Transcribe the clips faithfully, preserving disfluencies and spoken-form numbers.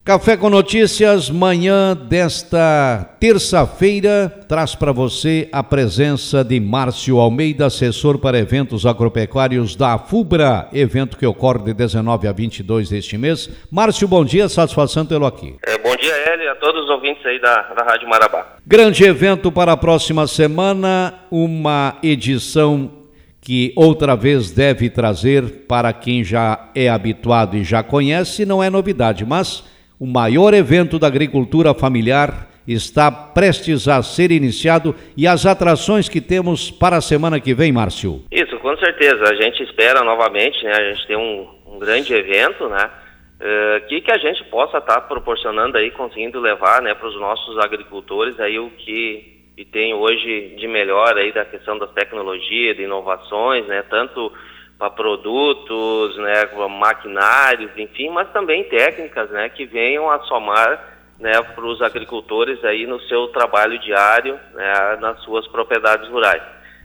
Café com Notícias, manhã desta terça-feira, traz para você a presença de Márcio Almeida, assessor para eventos agropecuários da FUBRA, evento que ocorre de dezenove a vinte e dois deste mês. Márcio, bom dia, satisfação tê-lo aqui. É, bom dia, Hélio, e a todos os ouvintes aí da, da Rádio Marabá. Grande evento para a próxima semana, uma edição que outra vez deve trazer para quem já é habituado e já conhece, não é novidade, mas o maior evento da agricultura familiar está prestes a ser iniciado e as atrações que temos para a semana que vem, Márcio? Isso, com certeza. A gente espera novamente, né? A gente tem um, um grande evento, né? Uh, que, que a gente possa estar tá proporcionando aí, conseguindo levar, né, para os nossos agricultores aí o que, que tem hoje de melhor aí da questão das tecnologias, de inovações, né? Tanto para produtos, né, maquinários, enfim, mas também técnicas, né, que venham a somar, né, para os agricultores aí no seu trabalho diário, né, nas suas propriedades rurais.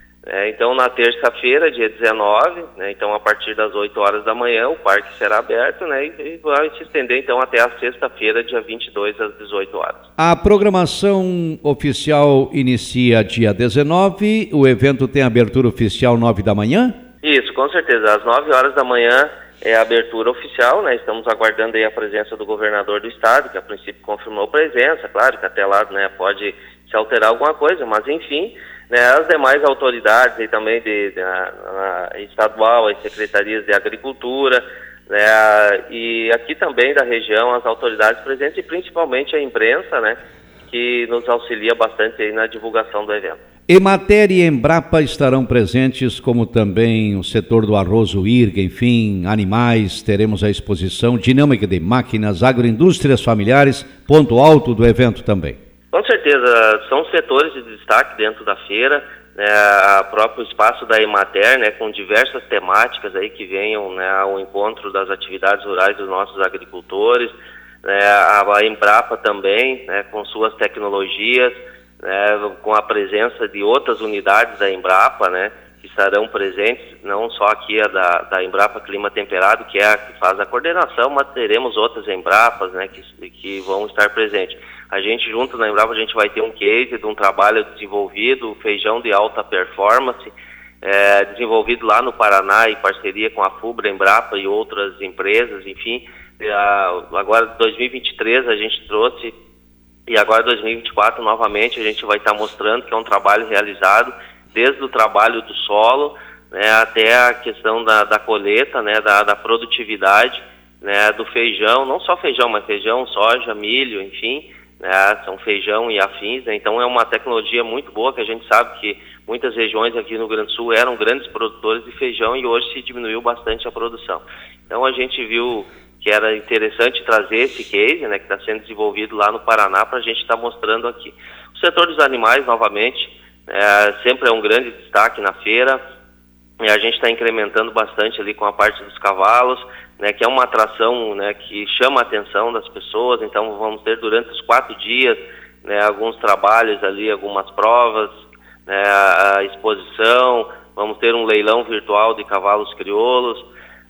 É, então, na terça-feira, dia dezenove, né, então a partir das oito horas da manhã, o parque será aberto, né, e vai se estender então até a sexta-feira, dia vinte e dois, às dezoito horas. A programação oficial inicia dia dezenove, o evento tem abertura oficial nove da manhã? Isso, com certeza. Às nove horas da manhã é a abertura oficial, né? Estamos aguardando aí a presença do governador do estado, que a princípio confirmou presença, claro que até lá, né, pode se alterar alguma coisa, mas enfim, né, as demais autoridades aí também de, de a, a estadual, as secretarias de agricultura, né, e aqui também da região, as autoridades presentes e principalmente a imprensa, né, que nos auxilia bastante aí na divulgação do evento. Emater e Embrapa estarão presentes, como também o setor do arroz, o I R G, enfim, animais, teremos a exposição Dinâmica de Máquinas, Agroindústrias Familiares, ponto alto do evento também. Com certeza, são setores de destaque dentro da feira, né, o próprio espaço da Emater, né, com diversas temáticas aí que venham, né, ao encontro das atividades rurais dos nossos agricultores, né, a Embrapa também, né, com suas tecnologias, né, com a presença de outras unidades da Embrapa, né, que estarão presentes, não só aqui a da, da Embrapa Clima Temperado, que é a que faz a coordenação, mas teremos outras Embrapas, né, que, que vão estar presentes. A gente, junto na Embrapa, a gente vai ter um case de um trabalho desenvolvido, feijão de alta performance, é, desenvolvido lá no Paraná, em parceria com a FUBRA, Embrapa e outras empresas, enfim. Agora, dois mil e vinte e três, a gente trouxe, e agora dois mil e vinte e quatro, novamente, a gente vai estar mostrando que é um trabalho realizado desde o trabalho do solo, né, até a questão da, da colheita, né, da, da produtividade, né, do feijão, não só feijão, mas feijão, soja, milho, enfim, né, são feijão e afins, né, então é uma tecnologia muito boa, que a gente sabe que muitas regiões aqui no Rio Grande do Sul eram grandes produtores de feijão e hoje se diminuiu bastante a produção. Então a gente viu que era interessante trazer esse case, né, que está sendo desenvolvido lá no Paraná, para a gente estar tá mostrando aqui. O setor dos animais, novamente, é, sempre é um grande destaque na feira, e a gente está incrementando bastante ali com a parte dos cavalos, né, que é uma atração, né, que chama a atenção das pessoas. Então vamos ter durante os quatro dias, né, alguns trabalhos ali, algumas provas, né, a exposição, vamos ter um leilão virtual de cavalos crioulos,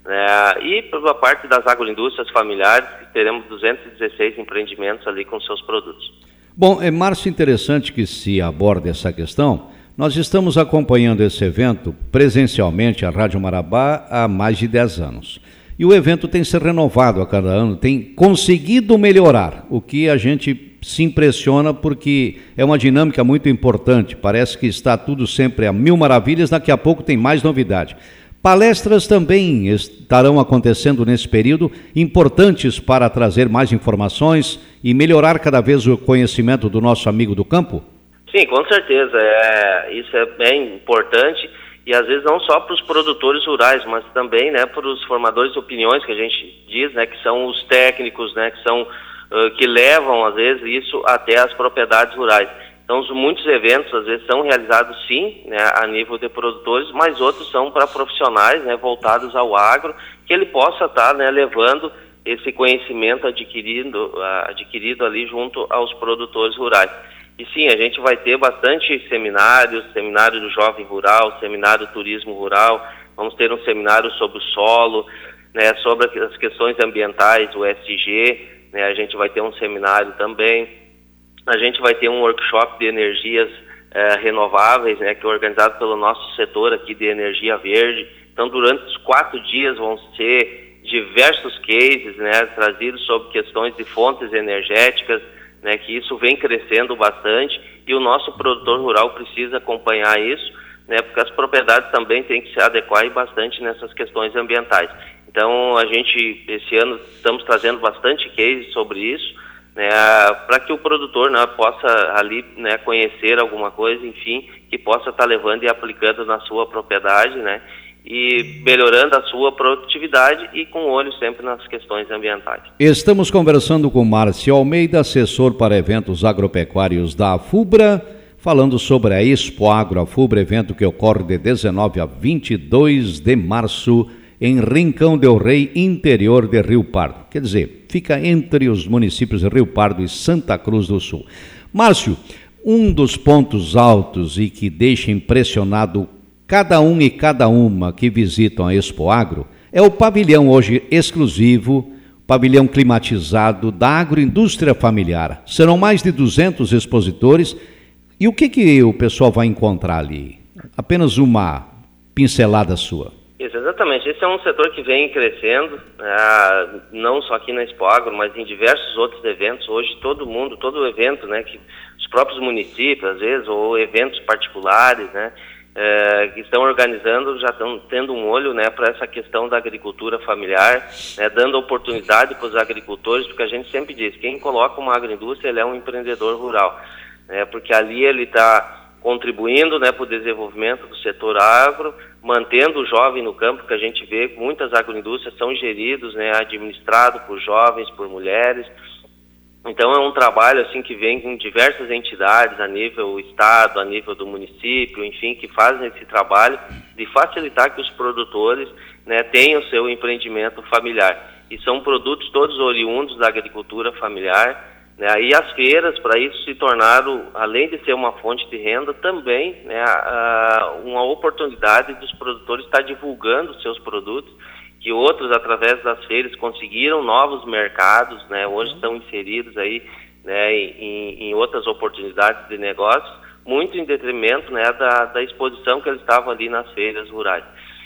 É, e pela parte das agroindústrias familiares, teremos duzentos e dezesseis empreendimentos ali com seus produtos. Bom, é, Márcio, interessante que se aborde essa questão. Nós estamos acompanhando esse evento presencialmente, a Rádio Marabá, há mais de dez anos. E o evento tem se renovado a cada ano, tem conseguido melhorar, o que a gente se impressiona porque é uma dinâmica muito importante. Parece que está tudo sempre a mil maravilhas, daqui a pouco tem mais novidade. Palestras também estarão acontecendo nesse período, importantes para trazer mais informações e melhorar cada vez o conhecimento do nosso amigo do campo? Sim, com certeza. É, isso é bem importante e às vezes não só para os produtores rurais, mas também, né, para os formadores de opiniões, que a gente diz, né, que são os técnicos, né, que, são, uh, que levam às vezes isso até as propriedades rurais. Então, muitos eventos, às vezes, são realizados, sim, né, a nível de produtores, mas outros são para profissionais, né, voltados ao agro, que ele possa estar, né, levando esse conhecimento adquirido, adquirido ali junto aos produtores rurais. E sim, a gente vai ter bastante seminários, seminário do Jovem Rural, seminário do Turismo Rural, vamos ter um seminário sobre o solo, né, sobre as questões ambientais, o E S G, né, a gente vai ter um seminário também, a gente vai ter um workshop de energias eh, renováveis, né, que é organizado pelo nosso setor aqui de energia verde. Então, durante os quatro dias vão ser diversos cases, né, trazidos sobre questões de fontes energéticas, né, que isso vem crescendo bastante, e o nosso produtor rural precisa acompanhar isso, né, porque as propriedades também têm que se adequar bastante nessas questões ambientais. Então, a gente, esse ano, estamos trazendo bastante cases sobre isso, né, para que o produtor, né, possa ali, né, conhecer alguma coisa, enfim, que possa estar levando e aplicando na sua propriedade, né, e melhorando a sua produtividade e com olho sempre nas questões ambientais. Estamos conversando com Márcio Almeida, assessor para eventos agropecuários da AFUBRA, falando sobre a Expo Agro AFUBRA, evento que ocorre de dezenove a vinte e dois de março em Rincão del Rei, interior de Rio Pardo. Quer dizer, fica entre os municípios de Rio Pardo e Santa Cruz do Sul. Márcio, um dos pontos altos e que deixa impressionado cada um e cada uma que visitam a Expo Agro é o pavilhão hoje exclusivo, pavilhão climatizado da agroindústria familiar. Serão mais de duzentos expositores. E o que, que o pessoal vai encontrar ali? Apenas uma pincelada sua. Isso, exatamente. Esse é um setor que vem crescendo, ah, não só aqui na Expo Agro, mas em diversos outros eventos. Hoje todo mundo, todo evento, né, que os próprios municípios, às vezes, ou eventos particulares, né, É, que estão organizando, já estão tendo um olho, né, para essa questão da agricultura familiar, né, dando oportunidade para os agricultores, porque a gente sempre diz, quem coloca uma agroindústria, ele é um empreendedor rural, né, porque ali ele está contribuindo, né, para o desenvolvimento do setor agro, mantendo o jovem no campo, que a gente vê que muitas agroindústrias são geridos, né, administrados por jovens, por mulheres. Então é um trabalho assim que vem com diversas entidades a nível estado, a nível do município, enfim, que fazem esse trabalho de facilitar que os produtores, né, tenham o seu empreendimento familiar. E são produtos todos oriundos da agricultura familiar, né, e as feiras, para isso, se tornaram, além de ser uma fonte de renda, também, né, uma oportunidade dos produtores estar divulgando os seus produtos, que outros, através das feiras, conseguiram novos mercados, né, hoje estão inseridos aí, né, em, em outras oportunidades de negócios, muito em detrimento, né, da, da exposição que eles estavam ali nas feiras rurais.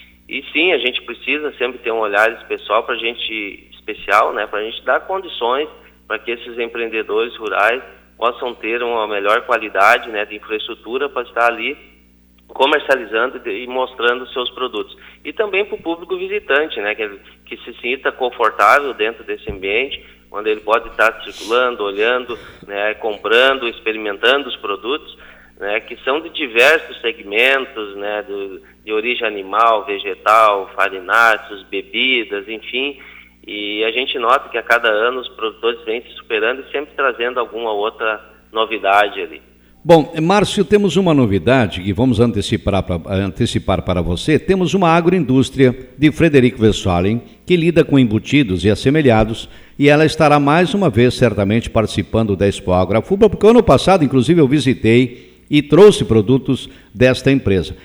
E sim, a gente precisa sempre ter um olhar especial para a gente, especial, né, para a gente dar condições para que esses empreendedores rurais possam ter uma melhor qualidade, né, de infraestrutura para estar ali comercializando e mostrando seus produtos. E também para o público visitante, né, que, que se sinta confortável dentro desse ambiente, onde ele pode estar circulando, olhando, né, comprando, experimentando os produtos, né, que são de diversos segmentos, né, do, de origem animal, vegetal, farináceos, bebidas, enfim. E a gente nota que a cada ano os produtores vêm se superando e sempre trazendo alguma outra novidade ali. Bom, Márcio, temos uma novidade que vamos antecipar para, antecipar para você. Temos uma agroindústria de Frederico Westphalen que lida com embutidos e assemelhados, e ela estará mais uma vez certamente participando da Expo Agro AFUBRA, porque ano passado, inclusive, eu visitei e trouxe produtos desta empresa.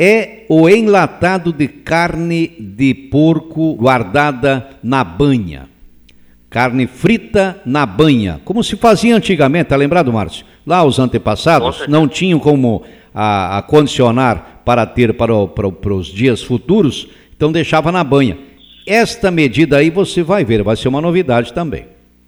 É o enlatado de carne de porco guardada na banha. Carne frita na banha, como se fazia antigamente, tá lembrado, Márcio? Lá os antepassados não tinham como a, a condicionar para ter para, o, para, para os dias futuros, então deixava na banha. Esta medida aí você vai ver, vai ser uma novidade também.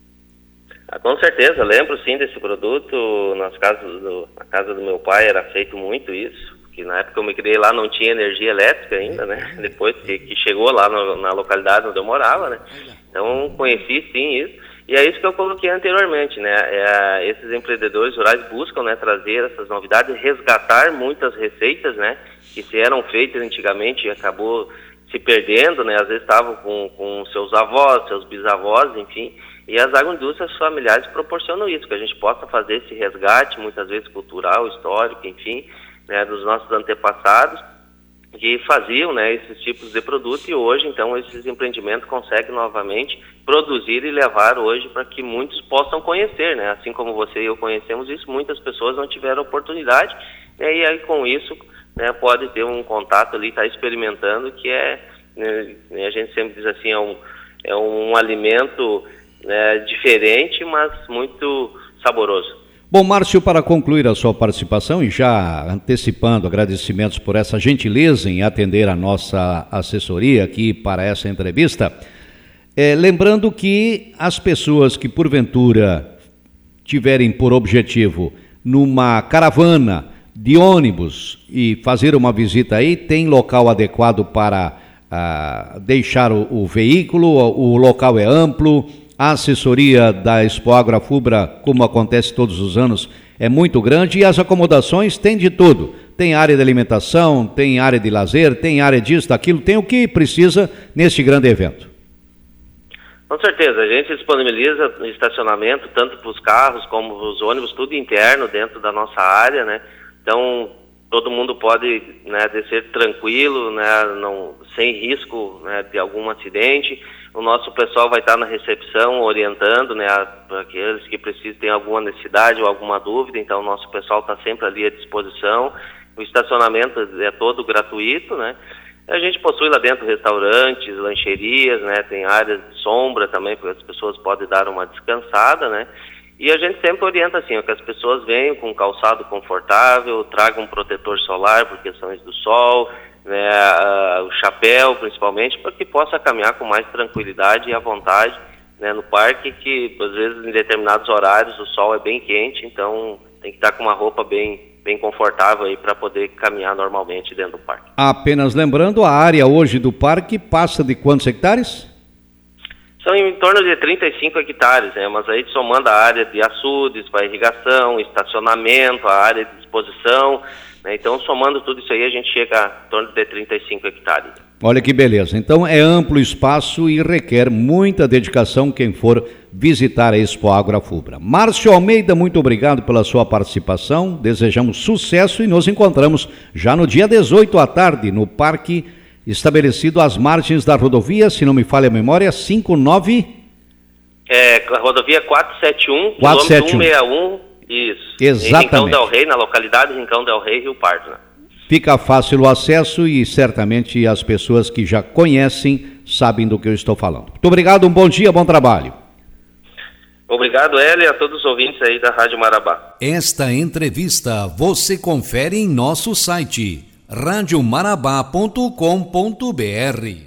Ah, com certeza, lembro sim desse produto. Nas casas do, na casa do meu pai era feito muito isso, que na época eu me criei lá não tinha energia elétrica ainda, né? Depois que, que chegou lá no, na localidade onde eu morava, né? Então conheci sim isso. E é isso que eu coloquei anteriormente, né? É, esses empreendedores rurais buscam, né, trazer essas novidades, resgatar muitas receitas, né, que se eram feitas antigamente e acabou se perdendo, né? Às vezes estavam com, com seus avós, seus bisavós, enfim. E as agroindústrias familiares proporcionam isso, que a gente possa fazer esse resgate, muitas vezes cultural, histórico, enfim, né, dos nossos antepassados, que faziam, né, esses tipos de produto, e hoje, então, esses empreendimentos conseguem novamente produzir e levar hoje para que muitos possam conhecer, né, assim como você e eu conhecemos isso, muitas pessoas não tiveram oportunidade, né, e aí com isso, né, pode ter um contato ali, estar tá experimentando, que é, né, a gente sempre diz assim, é um, é um alimento né, diferente, mas muito saboroso. Bom, Márcio, para concluir a sua participação e já antecipando agradecimentos por essa gentileza em atender a nossa assessoria aqui para essa entrevista, é, lembrando que as pessoas que porventura tiverem por objetivo numa caravana de ônibus e fazer uma visita aí, tem local adequado para ah, deixar o, o veículo, o, o local é amplo. A assessoria da Expo Agrofubra, como acontece todos os anos, é muito grande e as acomodações tem de tudo. Tem área de alimentação, tem área de lazer, tem área disso, daquilo, tem o que precisa neste grande evento. Com certeza, a gente disponibiliza estacionamento tanto para os carros como os ônibus, tudo interno dentro da nossa área, né? Então, todo mundo pode, né, descer tranquilo, né, não, sem risco, né, de algum acidente. O nosso pessoal vai estar na recepção orientando, né, para aqueles que precisam, têm alguma necessidade ou alguma dúvida, então o nosso pessoal está sempre ali à disposição. O estacionamento é todo gratuito, né? A gente possui lá dentro restaurantes, lancherias, né, tem áreas de sombra também, porque as pessoas podem dar uma descansada, né? E a gente sempre orienta assim, ó, que as pessoas venham com um calçado confortável, tragam um protetor solar por questões do sol, né, uh, o chapéu principalmente, para que possa caminhar com mais tranquilidade e à vontade, né, no parque, que às vezes em determinados horários o sol é bem quente, então tem que estar com uma roupa bem, bem confortável aí para poder caminhar normalmente dentro do parque. Apenas lembrando, a área hoje do parque passa de quantos hectares? São em torno de trinta e cinco hectares, né, mas aí somando a área de açudes, para irrigação, estacionamento, a área de exposição, né, então somando tudo isso aí a gente chega a torno de trinta e cinco hectares. Olha que beleza, então é amplo espaço e requer muita dedicação quem for visitar a Expo Agrofubra. Márcio Almeida, muito obrigado pela sua participação, desejamos sucesso e nos encontramos já no dia dezoito à tarde no Parque estabelecido às margens da rodovia, se não me falha a memória, cinquenta e nove... É, a rodovia quatrocentos e setenta e um, quatrocentos e setenta e um. cento e sessenta e um, isso. Exatamente. Em Rincão del Rei, na localidade Rincão del Rei, Rio Pardo, né? Fica fácil o acesso e certamente as pessoas que já conhecem sabem do que eu estou falando. Muito obrigado, um bom dia, bom trabalho. Obrigado, Hélio, e a todos os ouvintes aí da Rádio Marabá. Esta entrevista você confere em nosso site rádio marabá ponto com ponto br.